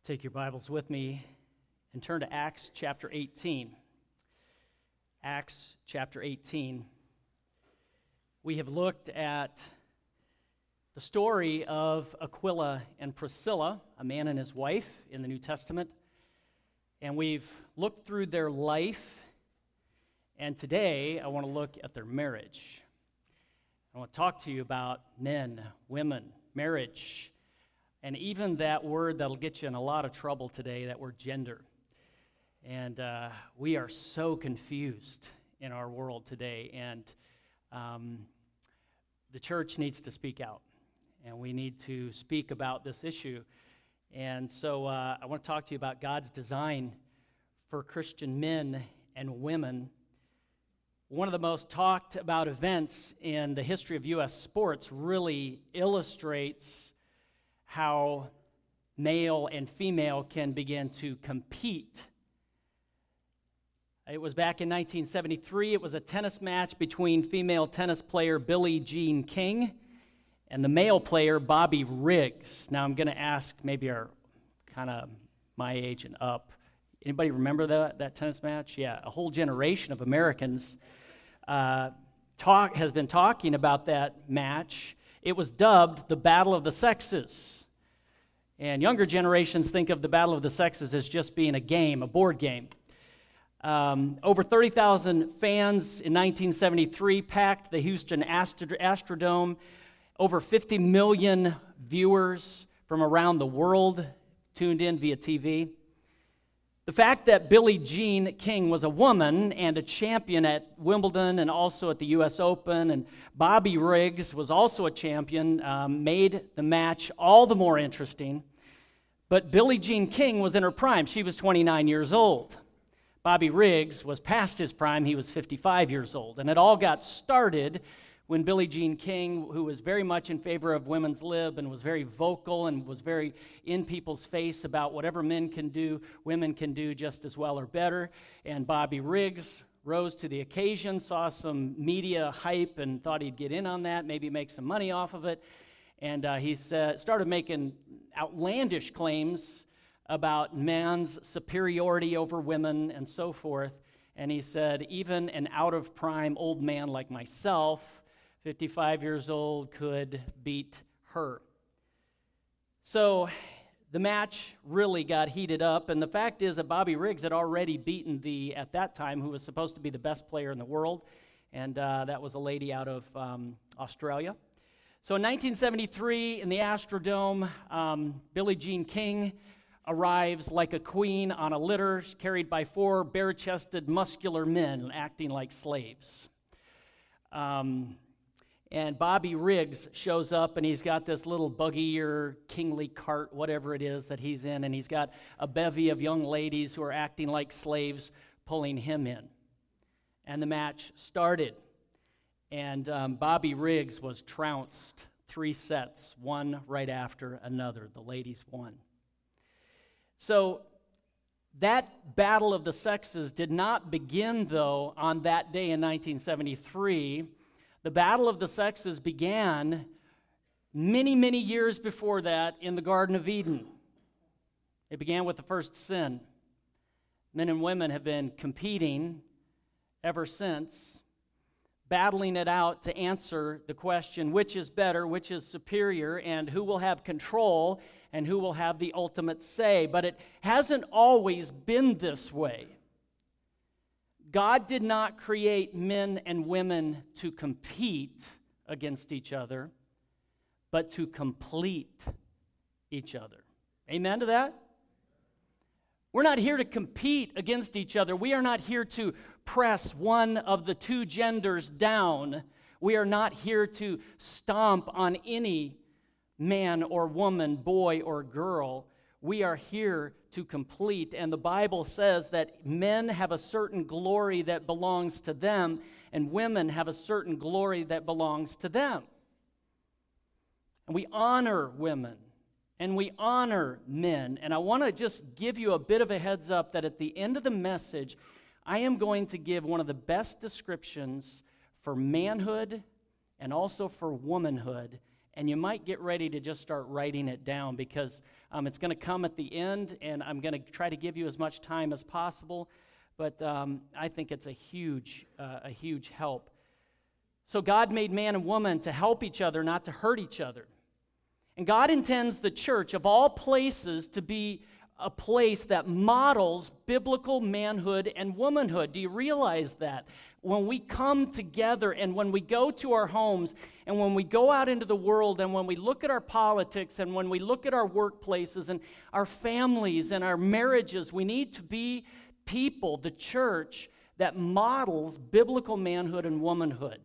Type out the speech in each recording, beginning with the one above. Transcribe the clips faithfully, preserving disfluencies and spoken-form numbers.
Take your Bibles with me and turn to Acts chapter eighteen. Acts chapter eighteen. We have looked at the story of Aquila and Priscilla, a man and his wife in the New Testament, and we've looked through their life, and today I want to look at their marriage. I want to talk to you about men, women, marriage, and even that word that'll get you in a lot of trouble today, that word gender. And uh, we are so confused in our world today, and um, the church needs to speak out, and we need to speak about this issue. And so uh, I want to talk to you about God's design for Christian men and women. One of the most talked about events in the history of U S sports really illustrates how male and female can begin to compete. It was back in nineteen seventy-three. It was a tennis match between female tennis player Billie Jean King and the male player Bobby Riggs. Now I'm going to ask maybe our kind of my age and up. Anybody remember that, that tennis match? Yeah, a whole generation of Americans uh, talk has been talking about that match. It was dubbed the Battle of the Sexes. And younger generations think of the Battle of the Sexes as just being a game, a board game. Um, over thirty thousand fans in nineteen seventy-three packed the Houston Astro- Astrodome. Over fifty million viewers from around the world tuned in via T V. The fact that Billie Jean King was a woman and a champion at Wimbledon and also at the U S Open, and Bobby Riggs was also a champion, um, made the match all the more interesting. But Billie Jean King was in her prime. She was twenty-nine years old. Bobby Riggs was past his prime. He was fifty-five years old. And it all got started when Billie Jean King, who was very much in favor of women's lib and was very vocal and was very in people's face about whatever men can do, women can do just as well or better. And Bobby Riggs rose to the occasion, saw some media hype and thought he'd get in on that, maybe make some money off of it. And uh, he said, started making outlandish claims about man's superiority over women and so forth. And he said, even an out-of-prime old man like myself, fifty-five years old, could beat her. So the match really got heated up, and the fact is that Bobby Riggs had already beaten the, at that time, who was supposed to be the best player in the world, and uh, that was a lady out of um, Australia. So in nineteen seventy-three, in the Astrodome, um, Billie Jean King arrives like a queen on a litter carried by four bare-chested, muscular men acting like slaves. Um... And Bobby Riggs shows up, and he's got this little buggy or kingly cart, whatever it is that he's in, and he's got a bevy of young ladies who are acting like slaves pulling him in. And the match started, and um, Bobby Riggs was trounced three sets, one right after another. The ladies won. So that battle of the sexes did not begin, though, on that day in nineteen seventy-three. The battle of the sexes began many, many years before that in the Garden of Eden. It began with the first sin. Men and women have been competing ever since, battling it out to answer the question, which is better, which is superior, and who will have control, and who will have the ultimate say. But it hasn't always been this way. God did not create men and women to compete against each other, but to complete each other. Amen to that? We're not here to compete against each other. We are not here to press one of the two genders down. We are not here to stomp on any man or woman, boy or girl. We are here to complete, and the Bible says that men have a certain glory that belongs to them, and women have a certain glory that belongs to them. And we honor women, and we honor men, and I want to just give you a bit of a heads up that at the end of the message, I am going to give one of the best descriptions for manhood and also for womanhood, and you might get ready to just start writing it down because um, it's going to come at the end, and I'm going to try to give you as much time as possible, but um, I think it's a huge, uh, a huge help. So God made man and woman to help each other, not to hurt each other. And God intends the church, of all places, to be a place that models biblical manhood and womanhood. Do you realize that? When we come together and when we go to our homes and when we go out into the world and when we look at our politics and when we look at our workplaces and our families and our marriages, we need to be people, the church, that models biblical manhood and womanhood.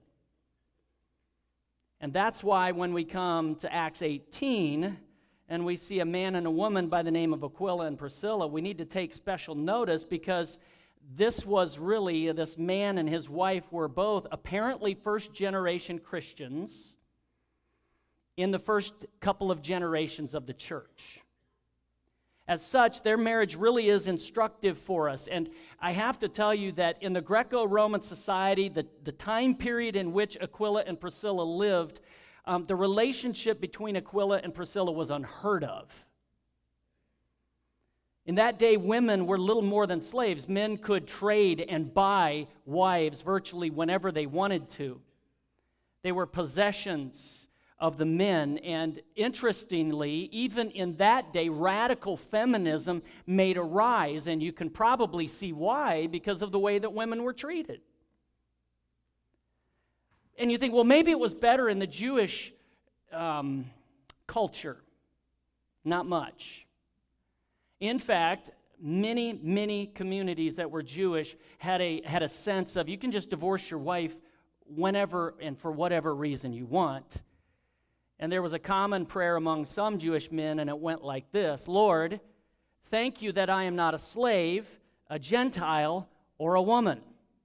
And that's why when we come to Acts eighteen and we see a man and a woman by the name of Aquila and Priscilla, we need to take special notice because this was really, this man and his wife were both apparently first-generation Christians in the first couple of generations of the church. As such, their marriage really is instructive for us. And I have to tell you that in the Greco-Roman society, the, the time period in which Aquila and Priscilla lived, um, the relationship between Aquila and Priscilla was unheard of. In that day, women were little more than slaves. Men could trade and buy wives virtually whenever they wanted to. They were possessions of the men, and interestingly, even in that day, radical feminism made a rise, and you can probably see why, because of the way that women were treated. And you think, well, maybe it was better in the Jewish um, culture. Not much. In fact, many, many communities that were Jewish had a, had a sense of you can just divorce your wife whenever and for whatever reason you want. And there was a common prayer among some Jewish men, and it went like this: Lord, thank you that I am not a slave, a Gentile, or a woman.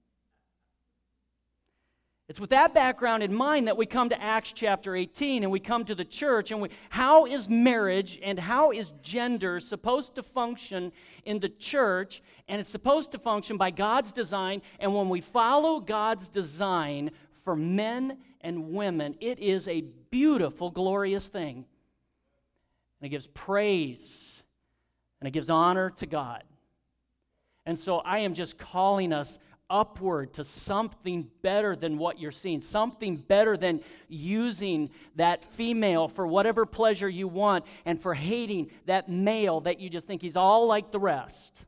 It's with that background in mind that we come to Acts chapter eighteen, and we come to the church, and we, how is marriage and how is gender supposed to function in the church? And it's supposed to function by God's design, and when we follow God's design for men and women, it is a beautiful, glorious thing. And it gives praise, and it gives honor to God. And so I am just calling us upward to something better than what you're seeing, something better than using that female for whatever pleasure you want and for hating that male that you just think he's all like the rest.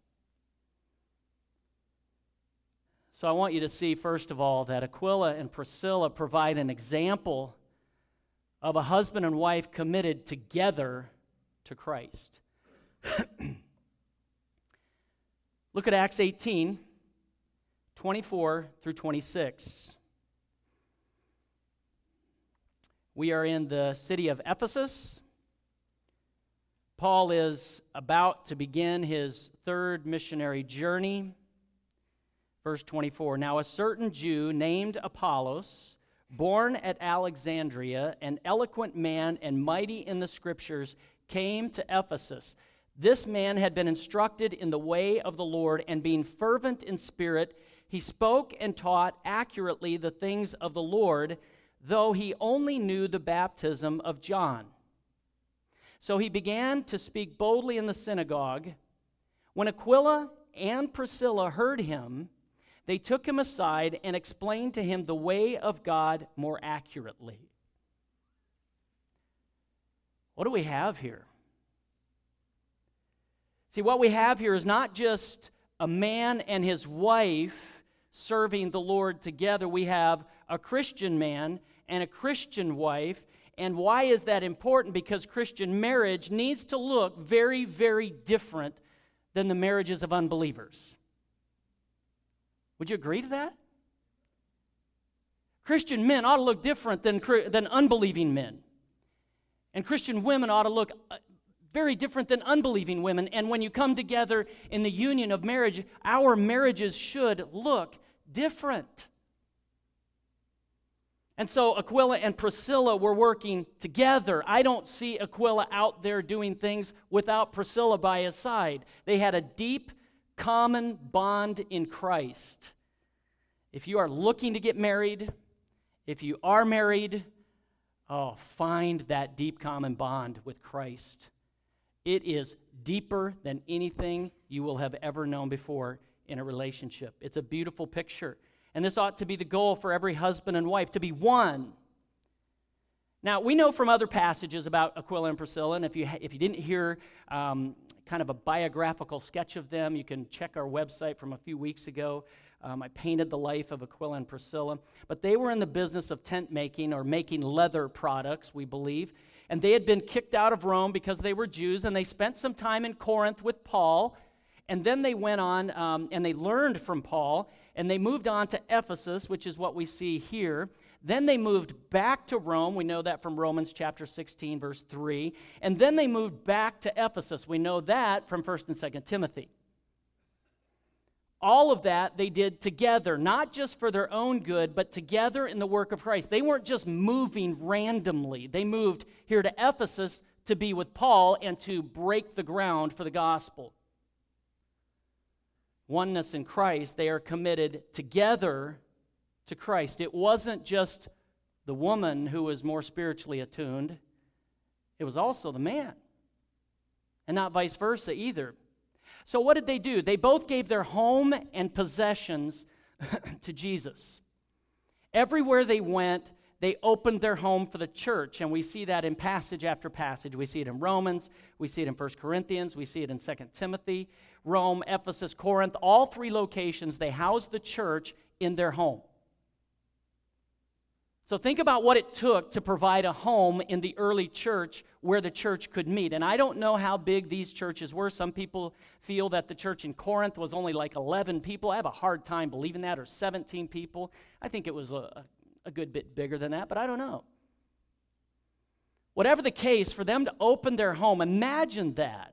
So I want you to see, first of all, that Aquila and Priscilla provide an example of a husband and wife committed together to Christ. Look at Acts eighteen, twenty-four through twenty-six. We are in the city of Ephesus. Paul is about to begin his third missionary journey. Verse twenty-four, now a certain Jew named Apollos, born at Alexandria, an eloquent man and mighty in the Scriptures, came to Ephesus. This man had been instructed in the way of the Lord, and being fervent in spirit, he spoke and taught accurately the things of the Lord, though he only knew the baptism of John. So he began to speak boldly in the synagogue. When Aquila and Priscilla heard him, they took him aside and explained to him the way of God more accurately. What do we have here? See, what we have here is not just a man and his wife serving the Lord together. We have a Christian man and a Christian wife. And why is that important? Because Christian marriage needs to look very, very different than the marriages of unbelievers. Would you agree to that? Christian men ought to look different than, than unbelieving men. And Christian women ought to look very different than unbelieving women. And when you come together in the union of marriage, our marriages should look different. And so Aquila and Priscilla were working together. I don't see Aquila out there doing things without Priscilla by his side. They had a deep common bond in Christ. If you are looking to get married, if you are married, Oh, find that deep common bond with Christ. It is deeper than anything you will have ever known before in a relationship. It's a beautiful picture. And this ought to be the goal for every husband and wife, to be one. Now, we know from other passages about Aquila and Priscilla, and if you, if you didn't hear um, kind of a biographical sketch of them, you can check our website from a few weeks ago. Um, I painted the life of Aquila and Priscilla. But they were in the business of tent making or making leather products, we believe. And they had been kicked out of Rome because they were Jews, and they spent some time in Corinth with Paul. And then they went on um, and they learned from Paul, and they moved on to Ephesus, which is what we see here. Then they moved back to Rome. We know that from Romans chapter sixteen, verse three. And then they moved back to Ephesus. We know that from First and Second Timothy. All of that they did together, not just for their own good, but together in the work of Christ. They weren't just moving randomly. They moved here to Ephesus to be with Paul and to break the ground for the gospel. Oneness in Christ, they are committed together to Christ. It wasn't just the woman who was more spiritually attuned. It was also the man. And not vice versa either. So what did they do? They both gave their home and possessions to Jesus. Everywhere they went, they opened their home for the church, and we see that in passage after passage. We see it in Romans, we see it in First Corinthians, we see it in Second Timothy. Rome, Ephesus, Corinth, all three locations, they housed the church in their home. So think about what it took to provide a home in the early church where the church could meet. And I don't know how big these churches were. Some people feel that the church in Corinth was only like eleven people. I have a hard time believing that, or seventeen people. I think it was a, a good bit bigger than that, but I don't know. Whatever the case, for them to open their home, imagine that.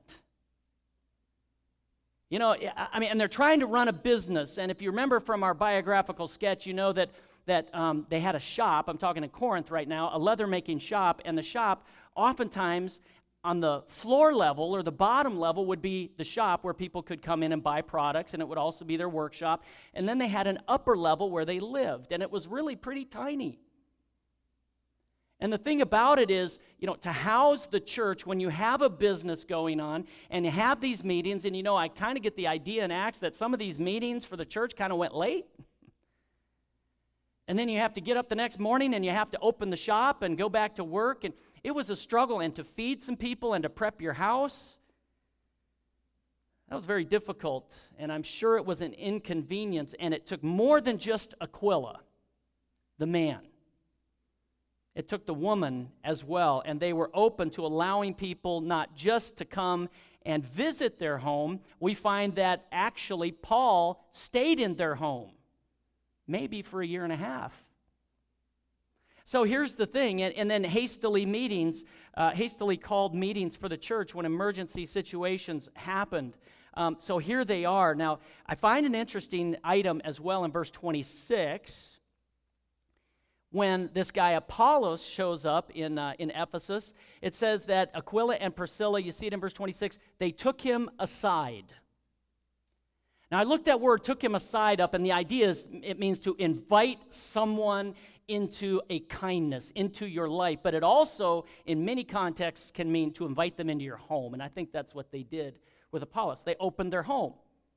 You know, I mean, and they're trying to run a business. And if you remember from our biographical sketch, you know that that um, they had a shop. I'm talking in Corinth right now, a leather-making shop. And the shop, oftentimes, on the floor level or the bottom level would be the shop where people could come in and buy products, and it would also be their workshop. And then they had an upper level where they lived, and it was really pretty tiny. And the thing about it is, you know, to house the church when you have a business going on and you have these meetings, and you know, I kind of get the idea in Acts that some of these meetings for the church kind of went late. And then you have to get up the next morning and you have to open the shop and go back to work. And it was a struggle, and to feed some people and to prep your house, that was very difficult. And I'm sure it was an inconvenience, and it took more than just Aquila, the man. It took the woman as well, and they were open to allowing people not just to come and visit their home. We find that actually Paul stayed in their home, maybe for a year and a half. So here's the thing, and, and then hastily meetings, uh, hastily called meetings for the church when emergency situations happened. Um, so here they are. Now, I find an interesting item as well in verse twenty-six. When this guy Apollos shows up in, uh, in Ephesus, it says that Aquila and Priscilla, you see it in verse twenty-six, they took him aside. Now, I looked that word, took him aside, up, and the idea is it means to invite someone into a kindness, into your life. But it also, in many contexts, can mean to invite them into your home. And I think that's what they did with Apollos. They opened their home.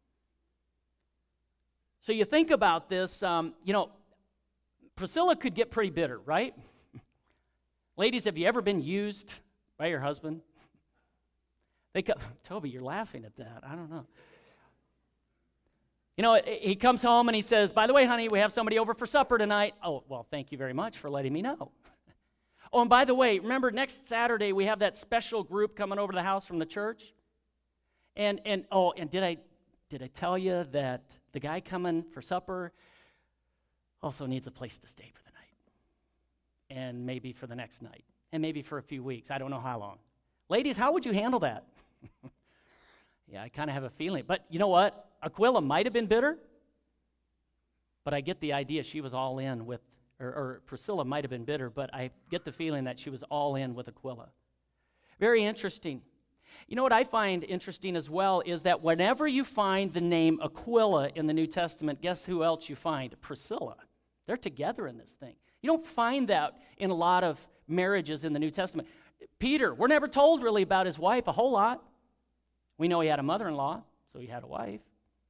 So you think about this, um, you know, Priscilla could get pretty bitter, right? Ladies, have you ever been used by your husband? They co- Toby, you're laughing at that. I don't know. You know, he comes home and he says, by the way, honey, we have somebody over for supper tonight. Oh, well, thank you very much for letting me know. Oh, and by the way, remember next Saturday we have that special group coming over to the house from the church? And, and oh, and did I, did I tell you that the guy coming for supper also needs a place to stay for the night, and maybe for the next night, and maybe for a few weeks. I don't know how long. Ladies, how would you handle that? Yeah, I kind of have a feeling. But you know what? Aquila might have been bitter, but I get the idea she was all in with, or, or Priscilla might have been bitter, but I get the feeling that she was all in with Aquila. Very interesting. You know what I find interesting as well is that whenever you find the name Aquila in the New Testament, guess who else you find? Priscilla. They're together in this thing. You don't find that in a lot of marriages in the New Testament. Peter, we're never told really about his wife a whole lot. We know he had a mother-in-law, so he had a wife.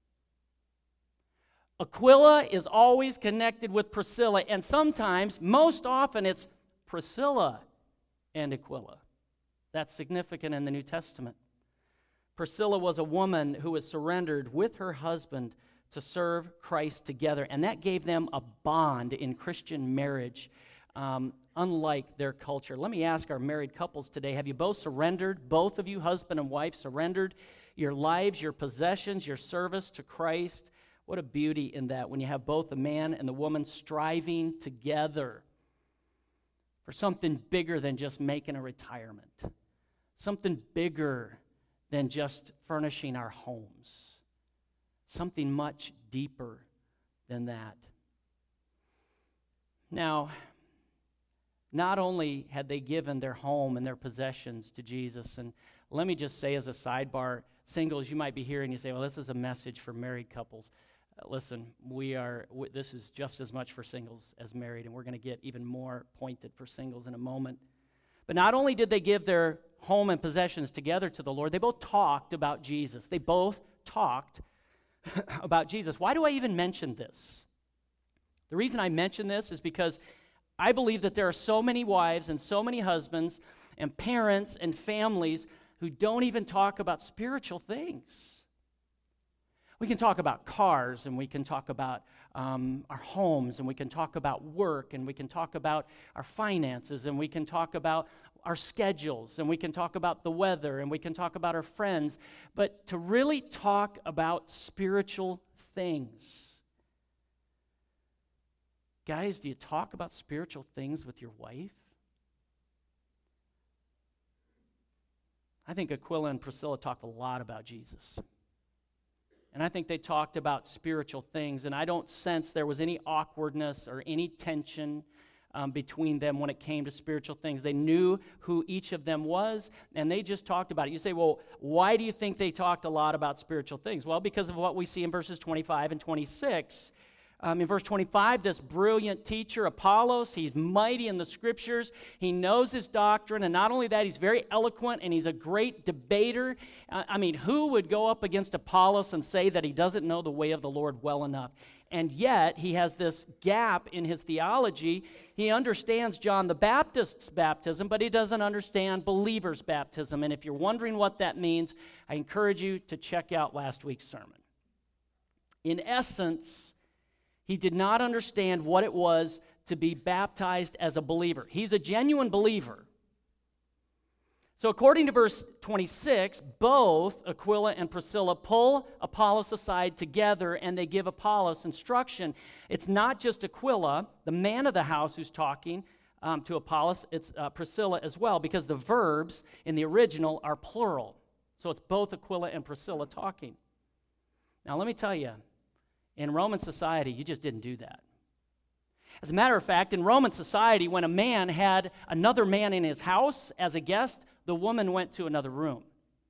Aquila is always connected with Priscilla, and sometimes, most often, it's Priscilla and Aquila. That's significant in the New Testament. Priscilla was a woman who was surrendered with her husband to serve Christ together, and that gave them a bond in Christian marriage, um, unlike their culture. Let me ask our married couples today, have you both surrendered, both of you, husband and wife, surrendered your lives, your possessions, your service to Christ? What a beauty in that when you have both the man and the woman striving together for something bigger than just making a retirement, something bigger than just furnishing our homes, something much deeper than that. Now, not only had they given their home and their possessions to Jesus, and let me just say as a sidebar, singles, you might be here and you say, well, this is a message for married couples. Listen, we are. W- this is just as much for singles as married, and we're going to get even more pointed for singles in a moment. But not only did they give their home and possessions together to the Lord, they both talked about Jesus. They both talked about Jesus. Why do I even mention this? The reason I mention this is because I believe that there are so many wives and so many husbands and parents and families who don't even talk about spiritual things. We can talk about cars, and we can talk about um, our homes, and we can talk about work, and we can talk about our finances, and we can talk about our schedules, and we can talk about the weather, and we can talk about our friends. But to really talk about spiritual things, guys, do you talk about spiritual things with your wife? I think Aquila and Priscilla talked a lot about Jesus. And I think they talked about spiritual things, and I don't sense there was any awkwardness or any tension um, between them when it came to spiritual things. They knew who each of them was, and they just talked about it. You say, well, why do you think they talked a lot about spiritual things? Well, because of what we see in verses twenty-five and twenty-six. Um, in verse twenty-five, this brilliant teacher, Apollos, he's mighty in the Scriptures. He knows his doctrine, and not only that, he's very eloquent, and he's a great debater. Uh, I mean, who would go up against Apollos and say that he doesn't know the way of the Lord well enough? And yet, he has this gap in his theology. He understands John the Baptist's baptism, but he doesn't understand believers' baptism. And if you're wondering what that means, I encourage you to check out last week's sermon. In essence, he did not understand what it was to be baptized as a believer. He's a genuine believer. So according to verse twenty-six, both Aquila and Priscilla pull Apollos aside together, and they give Apollos instruction. It's not just Aquila, the man of the house, who's talking um, to Apollos. It's uh, Priscilla as well, because the verbs in the original are plural. So it's both Aquila and Priscilla talking. Now let me tell you, in Roman society, you just didn't do that. As a matter of fact, in Roman society, when a man had another man in his house as a guest, the woman went to another room.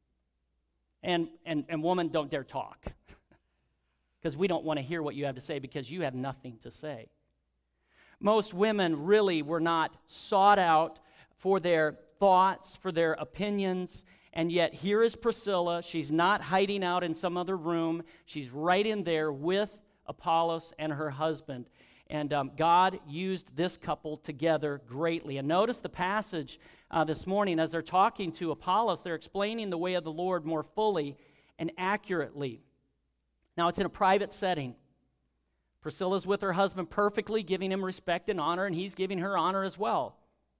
And, and, and women don't dare talk because we don't want to hear what you have to say because you have nothing to say. Most women really were not sought out for their thoughts, for their opinions. And yet here is Priscilla. She's not hiding out in some other room. She's right in there with Apollos and her husband. And um, God used this couple together greatly. And notice the passage uh, this morning. As they're talking to Apollos, they're explaining the way of the Lord more fully and accurately. Now, it's in a private setting. Priscilla's with her husband perfectly, giving him respect and honor, and he's giving her honor as well.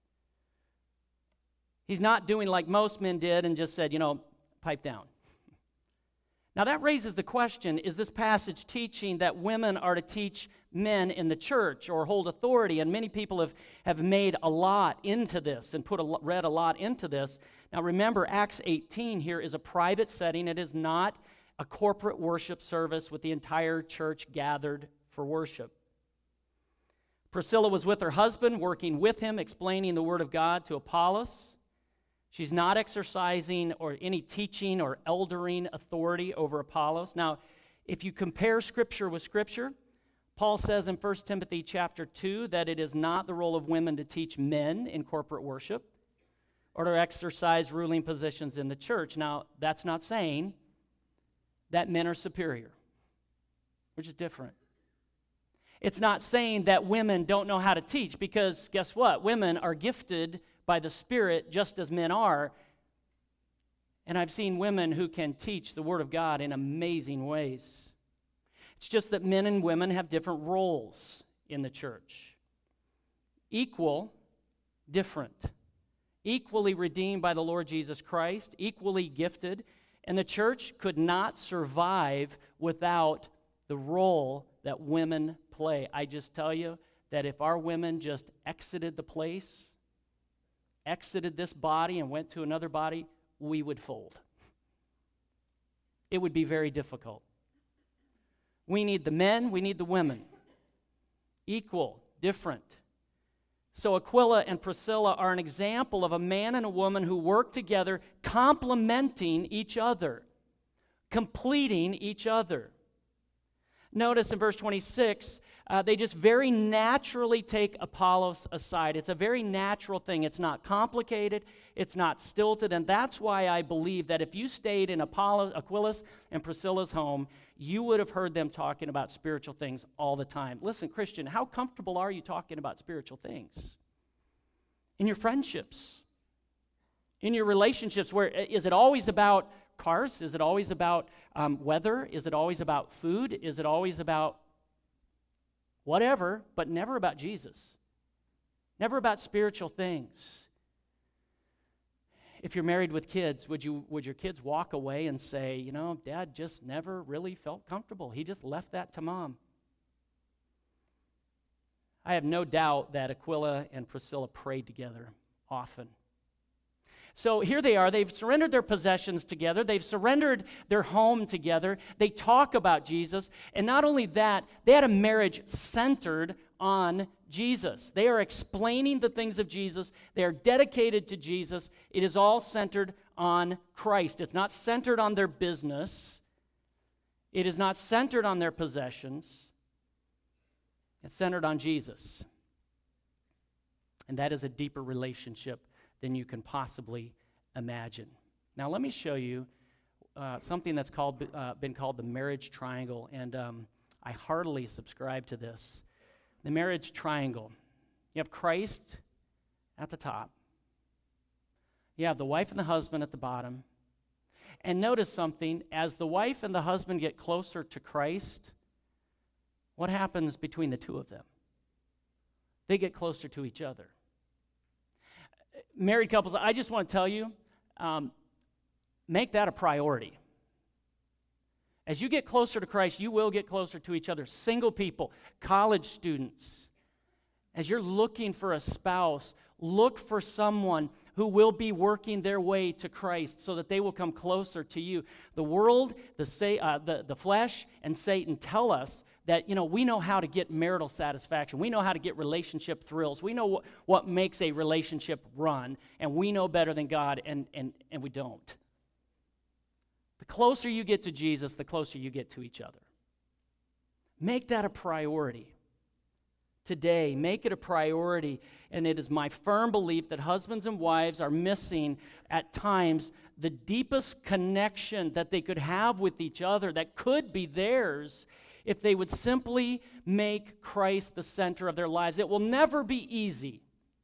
He's not doing like most men did and just said, you know, pipe down. Now that raises the question, is this passage teaching that women are to teach men in the church or hold authority? And many people have, have made a lot into this and put a, read a lot into this. Now remember, Acts eighteen here is a private setting. It is not a corporate worship service with the entire church gathered for worship. Priscilla was with her husband, working with him, explaining the Word of God to Apollos. She's not exercising or any teaching or eldering authority over Apollos. Now, if you compare Scripture with Scripture, Paul says in First Timothy chapter two that it is not the role of women to teach men in corporate worship or to exercise ruling positions in the church. Now, that's not saying that men are superior, which is different. It's not saying that women don't know how to teach, because guess what? Women are gifted by the Spirit just as men are. And I've seen women who can teach the Word of God in amazing ways. It's just that men and women have different roles in the church. Equal, different. Equally redeemed by the Lord Jesus Christ, equally gifted. And the church could not survive without the role that women play. I just tell you that if our women just exited the place, exited this body and went to another body, we would fold. It would be very difficult. We need the men, we need the women. Equal, different. So Aquila and Priscilla are an example of a man and a woman who work together, complementing each other, completing each other. Notice in verse twenty-six, uh, they just very naturally take Apollos aside. It's a very natural thing. It's not complicated. It's not stilted. And that's why I believe that if you stayed in Apollos, Aquila's and Priscilla's home, you would have heard them talking about spiritual things all the time. Listen, Christian, how comfortable are you talking about spiritual things? In your friendships, in your relationships, where is it always about cars? Is it always about um, weather? Is it always about food? Is it always about whatever, but never about Jesus? Never about spiritual things. If you're married with kids, would you would your kids walk away and say, you know, Dad just never really felt comfortable. He just left that to Mom. I have no doubt that Aquila and Priscilla prayed together often. So here they are. They've surrendered their possessions together. They've surrendered their home together. They talk about Jesus. And not only that, they had a marriage centered on Jesus. They are explaining the things of Jesus. They are dedicated to Jesus. It is all centered on Christ. It's not centered on their business. It is not centered on their possessions. It's centered on Jesus. And that is a deeper relationship than you can possibly imagine. Now, let me show you uh, something that's called uh, been called the marriage triangle, and um, I heartily subscribe to this. The marriage triangle. You have Christ at the top. You have the wife and the husband at the bottom. And notice something, as the wife and the husband get closer to Christ, what happens between the two of them? They get closer to each other. Married couples, I just want to tell you, um, make that a priority. As you get closer to Christ, you will get closer to each other. Single people, college students, as you're looking for a spouse, look for someone who will be working their way to Christ so that they will come closer to you. The world, the, say, uh, the, the flesh, and Satan tell us that, you know, we know how to get marital satisfaction. We know how to get relationship thrills. We know what, what makes a relationship run, and we know better than God, and, and, and we don't. The closer you get to Jesus, the closer you get to each other. Make that a priority. Today, make it a priority, and it is my firm belief that husbands and wives are missing at times the deepest connection that they could have with each other that could be theirs if they would simply make Christ the center of their lives. It will never be easy.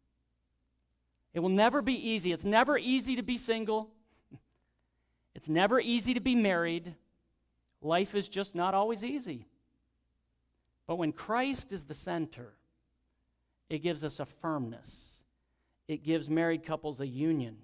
It will never be easy. It's never easy to be single. It's never easy to be married. Life is just not always easy. But when Christ is the center, it gives us a firmness. It gives married couples a union.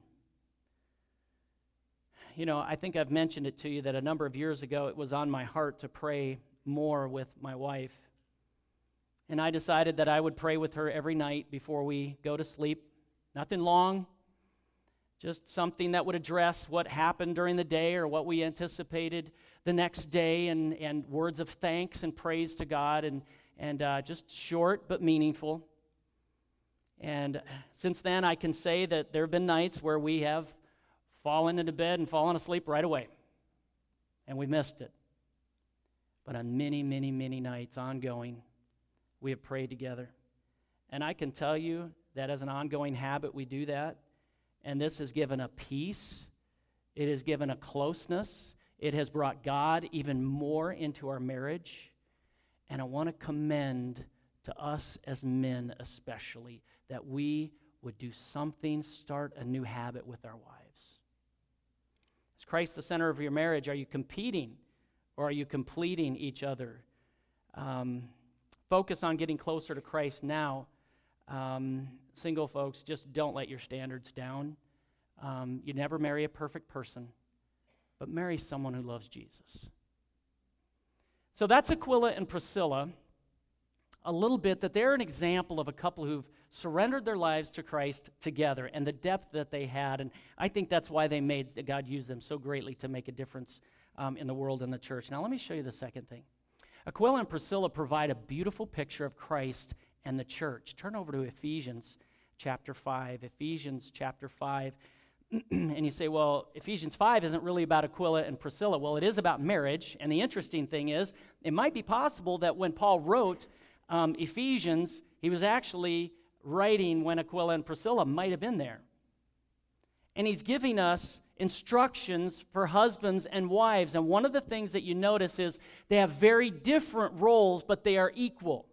You know, I think I've mentioned it to you that a number of years ago it was on my heart to pray more with my wife. And I decided that I would pray with her every night before we go to sleep. Nothing long, just something that would address what happened during the day or what we anticipated the next day, and, and words of thanks and praise to God, and, and uh, just short but meaningful. And since then, I can say that there have been nights where we have fallen into bed and fallen asleep right away, and we missed it. But on many, many, many nights ongoing, we have prayed together. And I can tell you that as an ongoing habit, we do that. And this has given a peace. It has given a closeness. It has brought God even more into our marriage. And I want to commend to us as men especially that we would do something, start a new habit with our wives. Is Christ the center of your marriage? Are you competing or are you completing each other? Um, focus on getting closer to Christ now. Um, single folks, just don't let your standards down. Um, you never marry a perfect person, but marry someone who loves Jesus. So that's Aquila and Priscilla. A little bit that they're an example of a couple who've surrendered their lives to Christ together and the depth that they had. And I think that's why they made, God used them so greatly to make a difference um, in the world and the church. Now let me show you the second thing. Aquila and Priscilla provide a beautiful picture of Christ and the church. Turn over to Ephesians chapter five. Ephesians chapter five. And you say, well, Ephesians five isn't really about Aquila and Priscilla. Well, it is about marriage. And the interesting thing is, it might be possible that when Paul wrote um, Ephesians, he was actually writing when Aquila and Priscilla might have been there. And he's giving us instructions for husbands and wives. And one of the things that you notice is they have very different roles, but they are equal.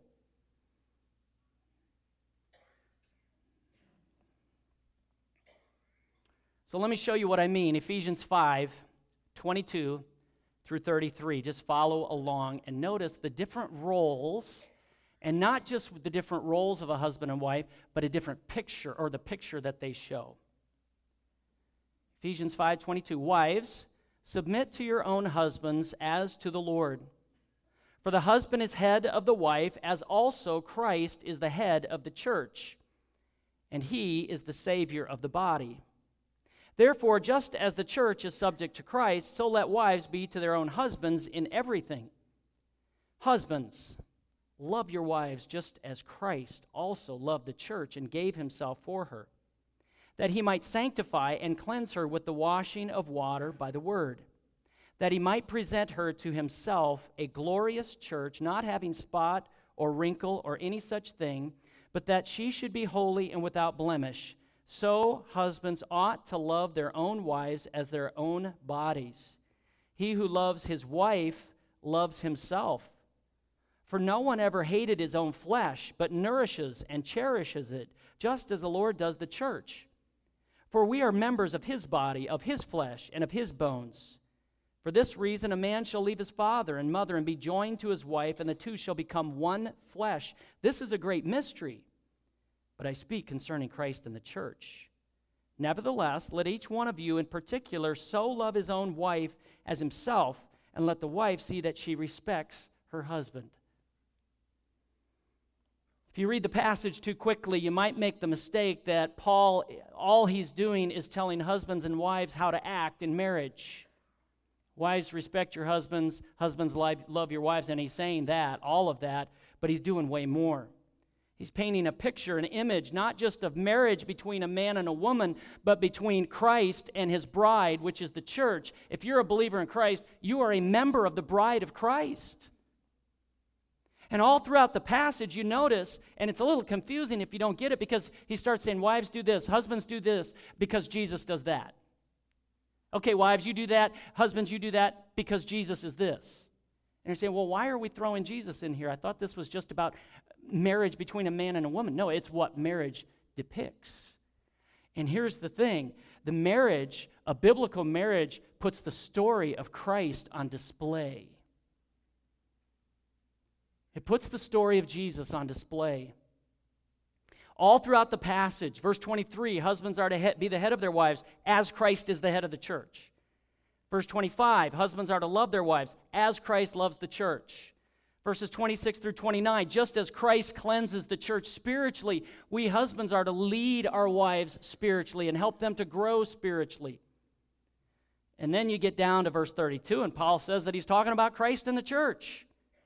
So let me show you what I mean. Ephesians five, twenty-two through thirty-three. Just follow along and notice the different roles, and not just the different roles of a husband and wife, but a different picture, or the picture that they show. Ephesians five, twenty-two. Wives, submit to your own husbands as to the Lord. For the husband is head of the wife, as also Christ is the head of the church, and he is the Savior of the body. Therefore, just as the church is subject to Christ, so let wives be to their own husbands in everything. Husbands, love your wives just as Christ also loved the church and gave himself for her, that he might sanctify and cleanse her with the washing of water by the word, that he might present her to himself a glorious church, not having spot or wrinkle or any such thing, but that she should be holy and without blemish. So husbands ought to love their own wives as their own bodies. He who loves his wife loves himself. For no one ever hated his own flesh, but nourishes and cherishes it, just as the Lord does the church. For we are members of his body, of his flesh, and of his bones. For this reason a man shall leave his father and mother and be joined to his wife, and the two shall become one flesh. This is a great mystery. But I speak concerning Christ and the church. Nevertheless, let each one of you in particular so love his own wife as himself, and let the wife see that she respects her husband. If you read the passage too quickly, you might make the mistake that Paul, all he's doing is telling husbands and wives how to act in marriage. Wives, respect your husbands. Husbands, love your wives. And he's saying that, all of that, but he's doing way more. He's painting a picture, an image, not just of marriage between a man and a woman, but between Christ and his bride, which is the church. If you're a believer in Christ, you are a member of the bride of Christ. And all throughout the passage, you notice, and it's a little confusing if you don't get it, because he starts saying, wives do this, husbands do this, because Jesus does that. Okay, wives, you do that. Husbands, you do that, because Jesus is this. And you're saying, well, why are we throwing Jesus in here? I thought this was just about marriage between a man and a woman. No, it's what marriage depicts. And here's the thing. The marriage, a biblical marriage, puts the story of Christ on display. It puts the story of Jesus on display. All throughout the passage, verse twenty-three, husbands are to he- be the head of their wives as Christ is the head of the church. Verse twenty-five, husbands are to love their wives as Christ loves the church. Verses twenty-six through twenty-nine, just as Christ cleanses the church spiritually, we husbands are to lead our wives spiritually and help them to grow spiritually. And then you get down to verse thirty-two, and Paul says that he's talking about Christ and the church.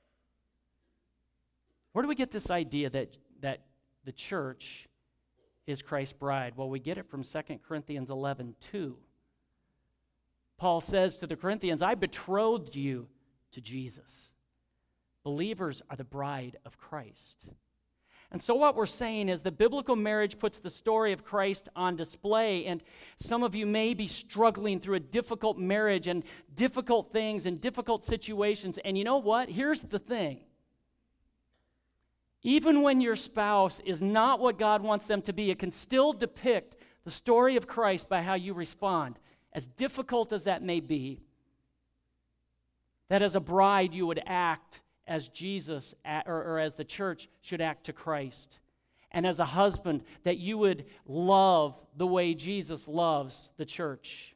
Where do we get this idea that, that the church is Christ's bride? Well, we get it from Second Corinthians eleven two. Paul says to the Corinthians, I betrothed you to Jesus. Believers are the bride of Christ. And so what we're saying is that biblical marriage puts the story of Christ on display, and some of you may be struggling through a difficult marriage and difficult things and difficult situations, and you know what? Here's the thing. Even when your spouse is not what God wants them to be, it can still depict the story of Christ by how you respond, as difficult as that may be, that as a bride you would act as Jesus or, or as the church should act to Christ. And as a husband, that you would love the way Jesus loves the church.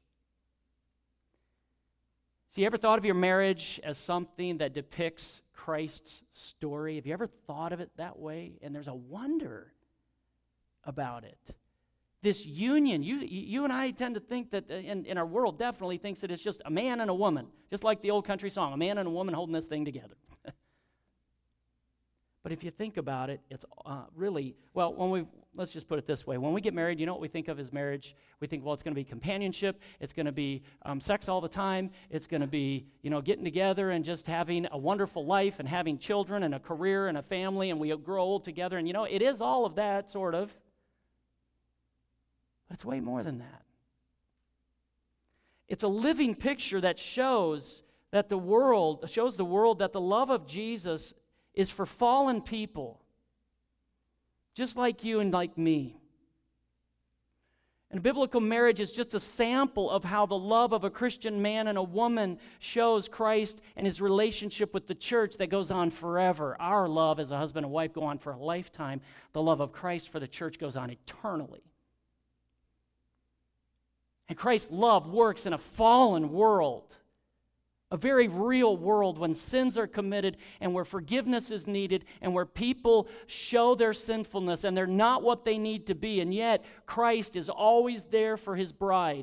So you ever thought of your marriage as something that depicts Christ's story? Have you ever thought of it that way? And there's a wonder about it. This union, you, you and I tend to think that, in, in our world definitely thinks that it's just a man and a woman, just like the old country song, a man and a woman holding this thing together. But if you think about it, it's uh, really, well, when we, let's just put it this way. When we get married, you know what we think of as marriage? We think, well, it's going to be companionship. It's going to be um, sex all the time. It's going to be, you know, getting together and just having a wonderful life and having children and a career and a family, and we grow old together. And, you know, it is all of that, sort of. But it's way more than that. It's a living picture that shows that the world, shows the world that the love of Jesus is for fallen people, just like you and like me. And biblical marriage is just a sample of how the love of a Christian man and a woman shows Christ and his relationship with the church that goes on forever. Our love as a husband and wife go on for a lifetime. The love of Christ for the church goes on eternally. And Christ's love works in a fallen world, a very real world when sins are committed and where forgiveness is needed and where people show their sinfulness and they're not what they need to be, and yet Christ is always there for his bride.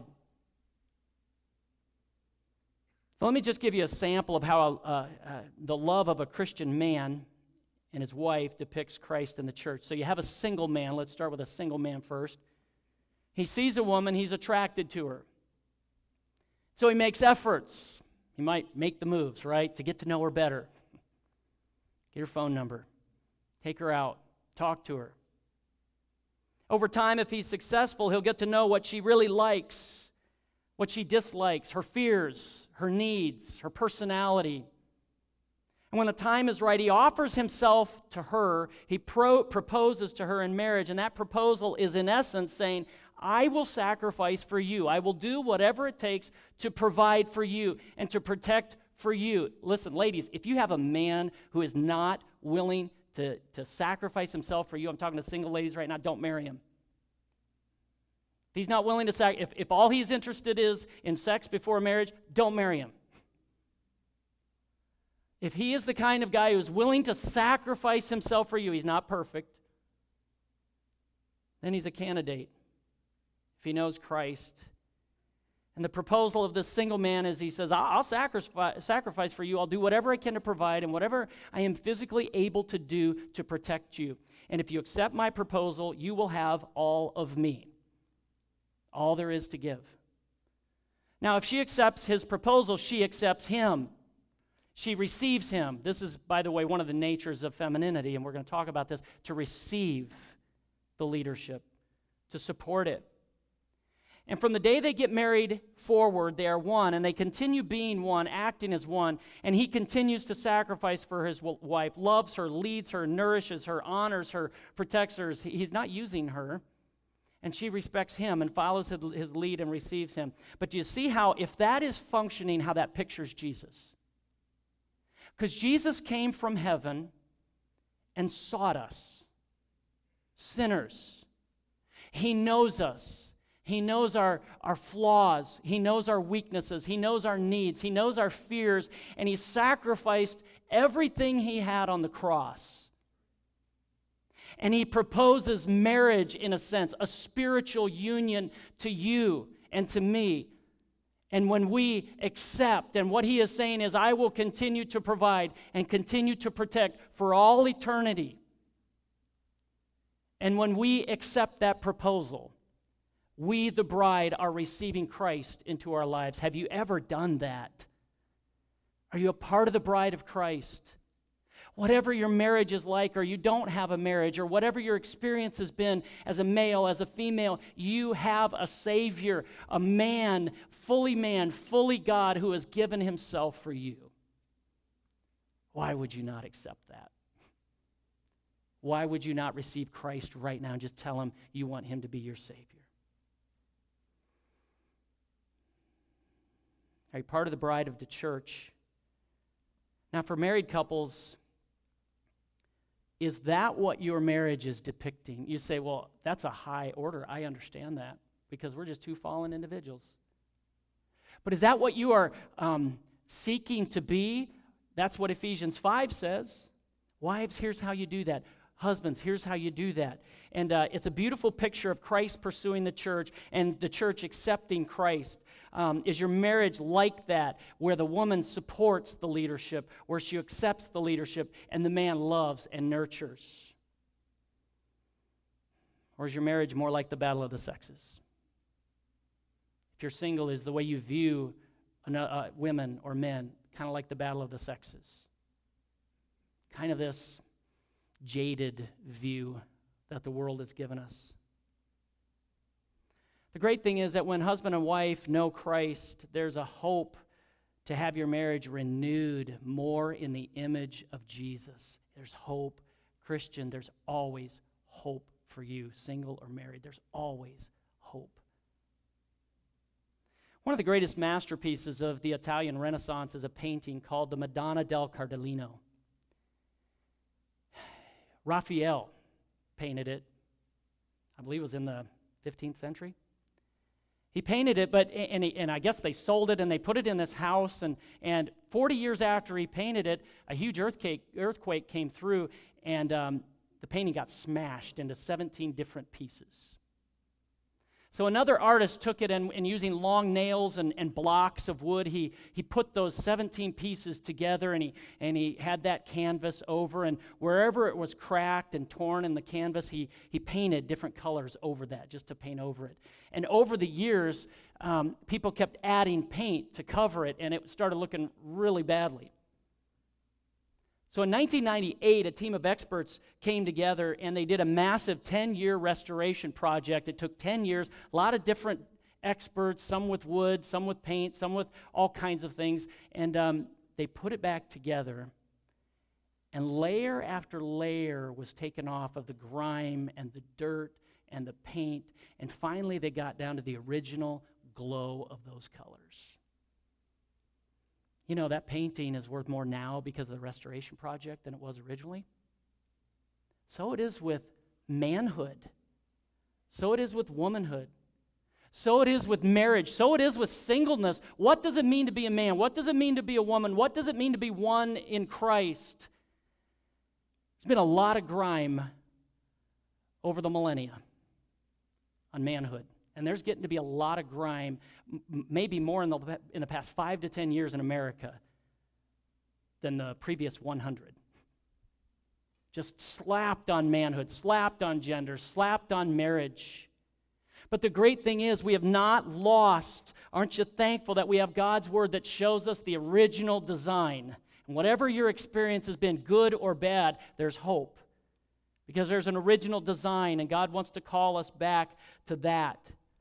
So let me just give you a sample of how uh, uh, the love of a Christian man and his wife depicts Christ in the church. So you have a single man. Let's start with a single man first. He sees a woman, he's attracted to her. So he makes efforts. He might make the moves, right, to get to know her better. Get her phone number. Take her out. Talk to her. Over time, if he's successful, he'll get to know what she really likes, what she dislikes, her fears, her needs, her personality. And when the time is right, he offers himself to her. He pro- proposes to her in marriage, and that proposal is in essence saying, I will sacrifice for you. I will do whatever it takes to provide for you and to protect for you. Listen, ladies, if you have a man who is not willing to, to sacrifice himself for you, I'm talking to single ladies right now, don't marry him. If he's not willing to sac- if, if all he's interested is in sex before marriage, don't marry him. If he is the kind of guy who's willing to sacrifice himself for you, he's not perfect, then he's a candidate. If he knows Christ. And the proposal of this single man is he says, I'll, I'll sacrifice, sacrifice for you. I'll do whatever I can to provide and whatever I am physically able to do to protect you. And if you accept my proposal, you will have all of me. All there is to give. Now, if she accepts his proposal, she accepts him. She receives him. This is, by the way, one of the natures of femininity, and we're going to talk about this, to receive the leadership, to support it. And from the day they get married forward, they are one, and they continue being one, acting as one, and he continues to sacrifice for his wife, loves her, leads her, nourishes her, honors her, protects her. He's not using her, and she respects him and follows his lead and receives him. But do you see how, if that is functioning, how that pictures Jesus? Because Jesus came from heaven and sought us, sinners. He knows us. He knows our, our flaws. He knows our weaknesses. He knows our needs. He knows our fears. And he sacrificed everything he had on the cross. And he proposes marriage, in a sense, a spiritual union to you and to me. And when we accept, and what he is saying is, I will continue to provide and continue to protect for all eternity. And when we accept that proposal, we, the bride, are receiving Christ into our lives. Have you ever done that? Are you a part of the bride of Christ? Whatever your marriage is like, or you don't have a marriage, or whatever your experience has been as a male, as a female, you have a Savior, a man, fully man, fully God, who has given himself for you. Why would you not accept that? Why would you not receive Christ right now and just tell him you want him to be your Savior? Are you part of the bride of the church? Now, for married couples, is that what your marriage is depicting? You say, well, that's a high order. I understand that because we're just two fallen individuals. But is that what you are um, seeking to be? That's what Ephesians five says. Wives, here's how you do that. Husbands, here's how you do that. And uh, it's a beautiful picture of Christ pursuing the church and the church accepting Christ. Um, is your marriage like that, where the woman supports the leadership, where she accepts the leadership, and the man loves and nurtures? Or is your marriage more like the battle of the sexes? If you're single, is the way you view uh, women or men kind of like the battle of the sexes? Kind of this jaded view that the world has given us. The great thing is that when husband and wife know Christ, there's a hope to have your marriage renewed more in the image of Jesus. There's hope. Christian, there's always hope for you, single or married. There's always hope. One of the greatest masterpieces of the Italian Renaissance is a painting called the Madonna del Cardellino. Raphael painted it. I believe it was in the fifteenth century. He painted it, but and, he, and I guess they sold it and they put it in this house. And, and forty years after he painted it, a huge earthquake, earthquake came through, and um, the painting got smashed into seventeen different pieces. So another artist took it and, and using long nails and, and blocks of wood, he, he put those seventeen pieces together, and he, and he had that canvas over, and wherever it was cracked and torn in the canvas, he, he painted different colors over that, just to paint over it. And over the years, um, people kept adding paint to cover it, and it started looking really badly. So in nineteen ninety-eight, a team of experts came together and they did a massive ten-year restoration project. It took ten years, a lot of different experts, some with wood, some with paint, some with all kinds of things, and um, they put it back together. And layer after layer was taken off of the grime and the dirt and the paint, and finally they got down to the original glow of those colors. You know, that painting is worth more now because of the restoration project than it was originally. So it is with manhood. So it is with womanhood. So it is with marriage. So it is with singleness. What does it mean to be a man? What does it mean to be a woman? What does it mean to be one in Christ? There's been a lot of grime over the millennia on manhood. And there's getting to be a lot of grime, m- maybe more in the in the past five to ten years in America than the previous one hundred. Just slapped on manhood, slapped on gender, slapped on marriage. But the great thing is we have not lost. Aren't you thankful that we have God's Word that shows us the original design? And whatever your experience has been, good or bad, there's hope. Because there's an original design, and God wants to call us back to that.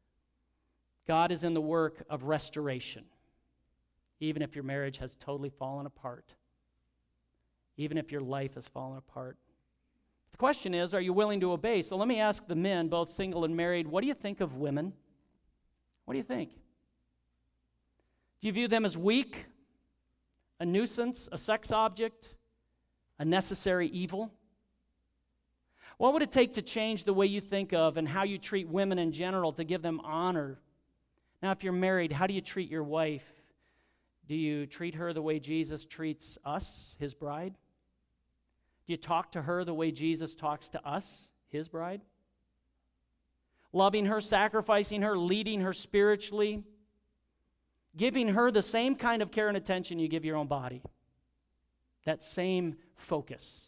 God is in the work of restoration, even if your marriage has totally fallen apart, even if your life has fallen apart. The question is, are you willing to obey? So let me ask the men, both single and married, what do you think of women? What do you think? Do you view them as weak, a nuisance, a sex object, a necessary evil? What would it take to change the way you think of and how you treat women in general to give them honor? Now, if you're married, how do you treat your wife? Do you treat her the way Jesus treats us, his bride? Do you talk to her the way Jesus talks to us, his bride? Loving her, sacrificing her, leading her spiritually, giving her the same kind of care and attention you give your own body. That same focus.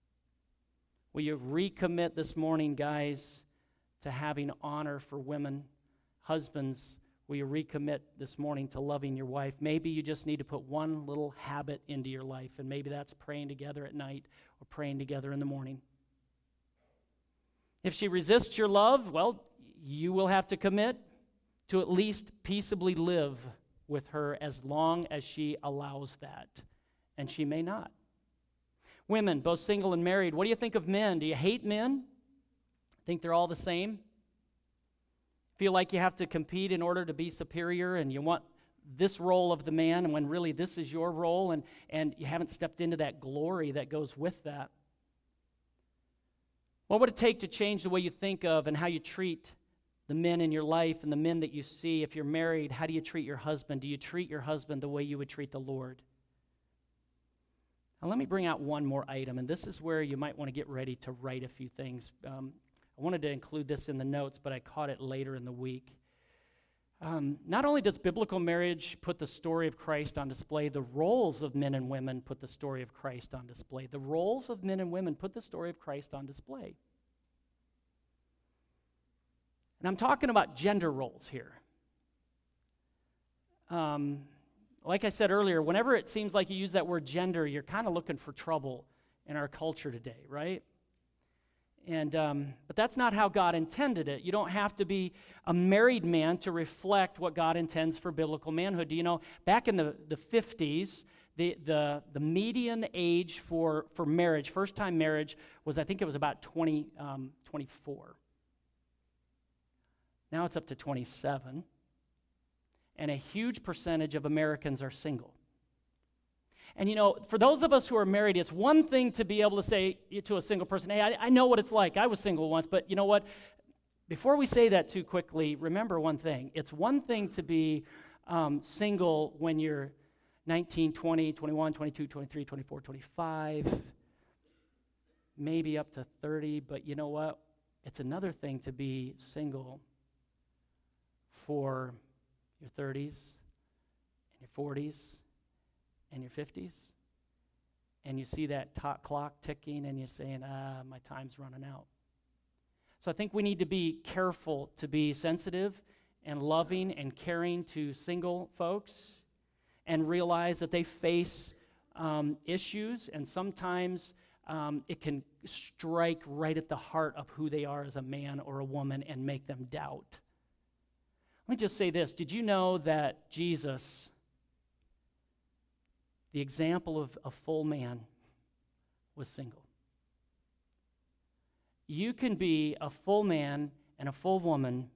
Will you recommit this morning, guys, to having honor for women? Husbands, Will you recommit this morning to loving your wife? Maybe you just need to put one little habit into your life, and maybe that's praying together at night or praying together in the morning. If she resists your love, well, you will have to commit to at least peaceably live with her as long as she allows that, and she may not. Women, both single and married, what do you think of men? Do you hate men? Think they're all the same? Feel like you have to compete in order to be superior, and you want this role of the man, and when really this is your role, and, and you haven't stepped into that glory that goes with that? What would it take to change the way you think of and how you treat the men in your life and the men that you see? If you're married, how do you treat your husband? Do you treat your husband the way you would treat the Lord? Now, let me bring out one more item, and this is where you might want to get ready to write a few things. Um, I wanted to include this in the notes, but I caught it later in the week. Um, not only does biblical marriage put the story of Christ on display, the roles of men and women put the story of Christ on display. The roles of men and women put the story of Christ on display. And I'm talking about gender roles here. Um, like I said earlier, whenever it seems like you use that word gender, you're kind of looking for trouble in our culture today, right? And um, but that's not how God intended it. You don't have to be a married man to reflect what God intends for biblical manhood. Do you know, back in the, the fifties, the, the, the median age for, for marriage, first-time marriage, was, I think it was about twenty, um, twenty-four. Now it's up to twenty-seven. And a huge percentage of Americans are single. And you know, for those of us who are married, it's one thing to be able to say to a single person, hey, I, I know what it's like. I was single once, but you know what? Before we say that too quickly, remember one thing. It's one thing to be um, single when you're nineteen, twenty, twenty-one, twenty-two, twenty-three, twenty-four, twenty-five, maybe up to thirty, but you know what? It's another thing to be single for your thirties and your forties and your fifties, and you see that t- clock ticking, and you're saying, ah, my time's running out. So I think we need to be careful to be sensitive and loving and caring to single folks, and realize that they face um, issues, and sometimes um, it can strike right at the heart of who they are as a man or a woman and make them doubt. Let me just say this. Did you know that Jesus, the example of a full man, was single? You can be a full man and a full woman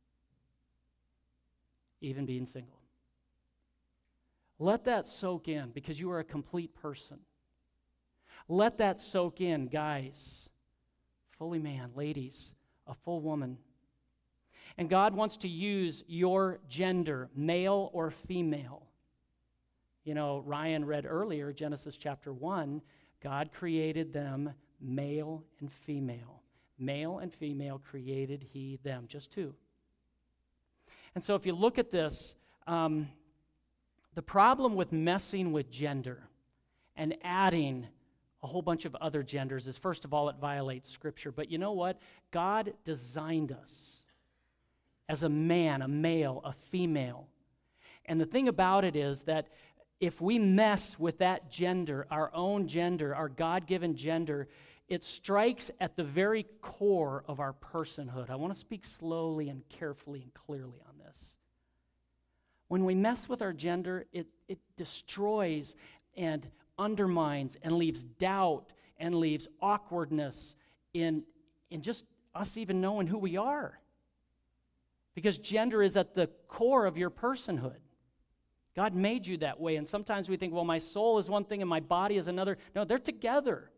even being single. Let that soak in, because you are a complete person. Let that soak in, guys. Fully man, ladies, a full woman. And God wants to use your gender, male or female. You know, Ryan read earlier, Genesis chapter one, God created them male and female. Male and female created he them, just two. And so if you look at this, um, the problem with messing with gender and adding a whole bunch of other genders is, first of all, it violates Scripture. But you know what? God designed us as a man, a male, a female. And the thing about it is that if we mess with that gender, our own gender, our God-given gender, it strikes at the very core of our personhood. I want to speak slowly and carefully and clearly on this. When we mess with our gender, it, it destroys and undermines and leaves doubt and leaves awkwardness in, in just us even knowing who we are. Because gender is at the core of your personhood. God made you that way, and sometimes we think, well, my soul is one thing and my body is another. No, they're together.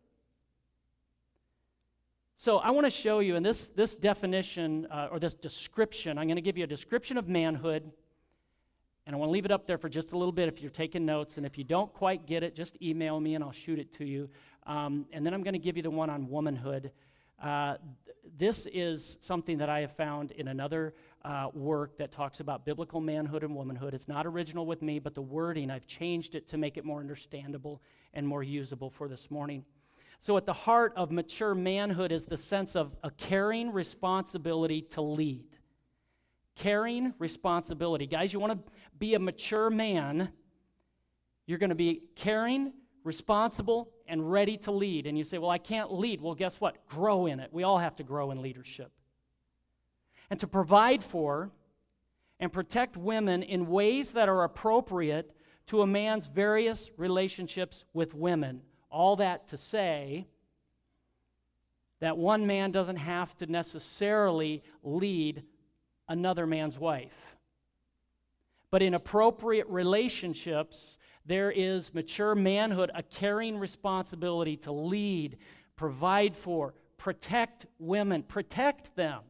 So I want to show you in this, this definition, uh, or this description, I'm going to give you a description of manhood, and I want to leave it up there for just a little bit if you're taking notes, and if you don't quite get it, just email me and I'll shoot it to you. Um, and then I'm going to give you the one on womanhood. Uh, th- this is something that I have found in another uh, work that talks about biblical manhood and womanhood. It's not original with me, but the wording, I've changed it to make it more understandable and more usable for this morning. So at the heart of mature manhood is the sense of a caring responsibility to lead. Caring responsibility. Guys, you want to be a mature man, you're going to be caring, responsible, and ready to lead. And you say, well, I can't lead. Well, guess what? Grow in it. We all have to grow in leadership. And to provide for and protect women in ways that are appropriate to a man's various relationships with women. All that to say that one man doesn't have to necessarily lead another man's wife. But in appropriate relationships, there is mature manhood, a caring responsibility to lead, provide for, protect women, protect them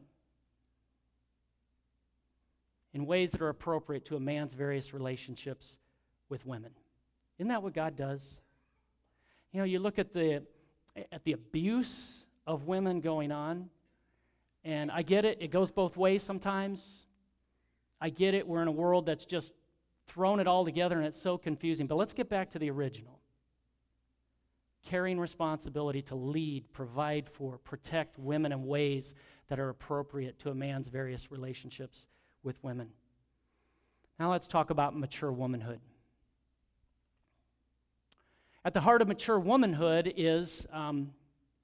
in ways that are appropriate to a man's various relationships with women. Isn't that what God does? You know, you look at the at the abuse of women going on, and I get it, it goes both ways sometimes. I get it, we're in a world that's just thrown it all together and it's so confusing. But let's get back to the original. Carrying responsibility to lead, provide for, protect women in ways that are appropriate to a man's various relationships with women. Now let's talk about mature womanhood. At the heart of mature womanhood is um,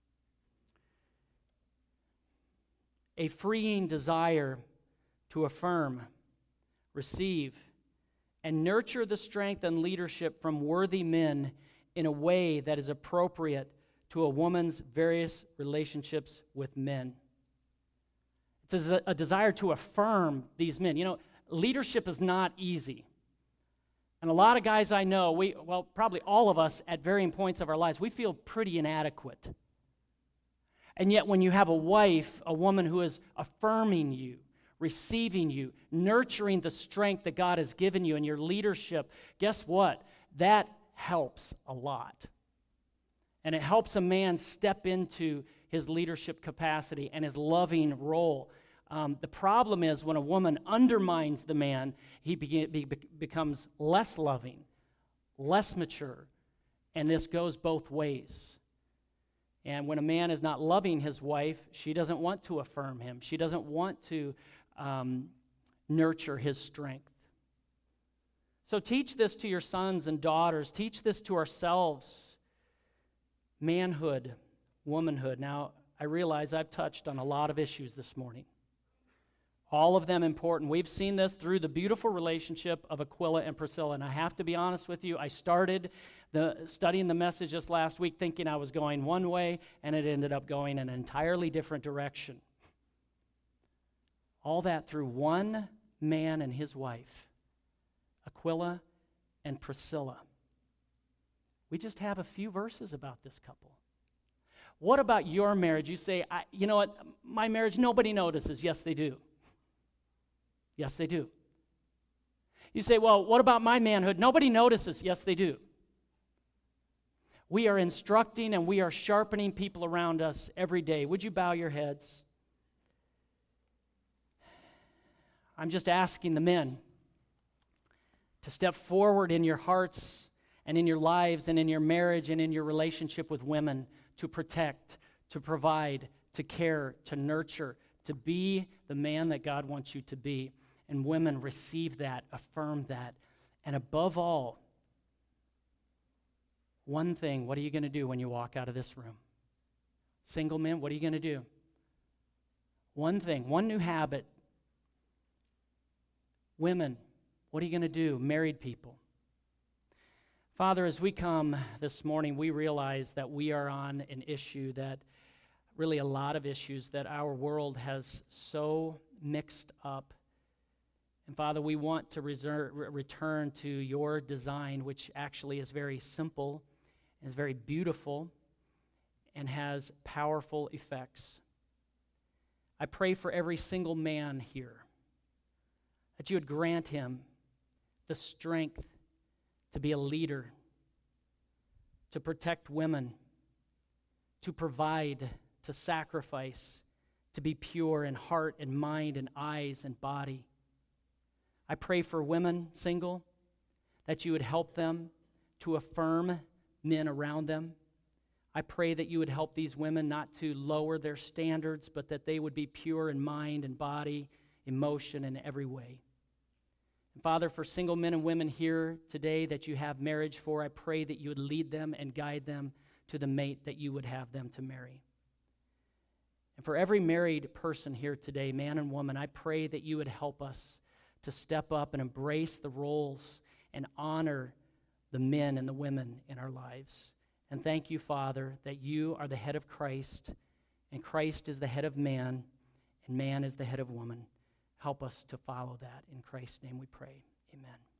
a freeing desire to affirm, receive, and nurture the strength and leadership from worthy men in a way that is appropriate to a woman's various relationships with men. It's a, a desire to affirm these men. You know, leadership is not easy. And a lot of guys I know, we well, probably all of us at varying points of our lives, we feel pretty inadequate. And yet when you have a wife, a woman who is affirming you, receiving you, nurturing the strength that God has given you in your leadership, guess what? That helps a lot. And it helps a man step into his leadership capacity and his loving role. Um, the problem is when a woman undermines the man, he be, be, becomes less loving, less mature, and this goes both ways. And when a man is not loving his wife, she doesn't want to affirm him. She doesn't want to um, nurture his strength. So teach this to your sons and daughters. Teach this to ourselves. Manhood, womanhood. Now, I realize I've touched on a lot of issues this morning. All of them important. We've seen this through the beautiful relationship of Aquila and Priscilla. And I have to be honest with you, I started the, studying the message just last week thinking I was going one way, and it ended up going in an entirely different direction. All that through one man and his wife, Aquila and Priscilla. We just have a few verses about this couple. What about your marriage? You say, I, you know what, my marriage, nobody notices. Yes, they do. Yes, they do. You say, well, what about my manhood? Nobody notices. Yes, they do. We are instructing and we are sharpening people around us every day. Would you bow your heads? I'm just asking the men to step forward in your hearts and in your lives and in your marriage and in your relationship with women to protect, to provide, to care, to nurture, to be the man that God wants you to be. And women, receive that, affirm that. And above all, one thing, what are you going to do when you walk out of this room? Single men, what are you going to do? One thing, one new habit. Women, what are you going to do? Married people. Father, as we come this morning, we realize that we are on an issue that, really a lot of issues that our world has so mixed up. And Father, we want to reserve, return to your design, which actually is very simple, is very beautiful, and has powerful effects. I pray for every single man here, that you would grant him the strength to be a leader, to protect women, to provide, to sacrifice, to be pure in heart and mind and eyes and body. I pray for women, single, that you would help them to affirm men around them. I pray that you would help these women not to lower their standards, but that they would be pure in mind and body, emotion, in every way. And Father, for single men and women here today that you have marriage for, I pray that you would lead them and guide them to the mate that you would have them to marry. And for every married person here today, man and woman, I pray that you would help us to step up and embrace the roles and honor the men and the women in our lives. And thank you, Father, that you are the head of Christ, and Christ is the head of man, and man is the head of woman. Help us to follow that. In Christ's name we pray. Amen.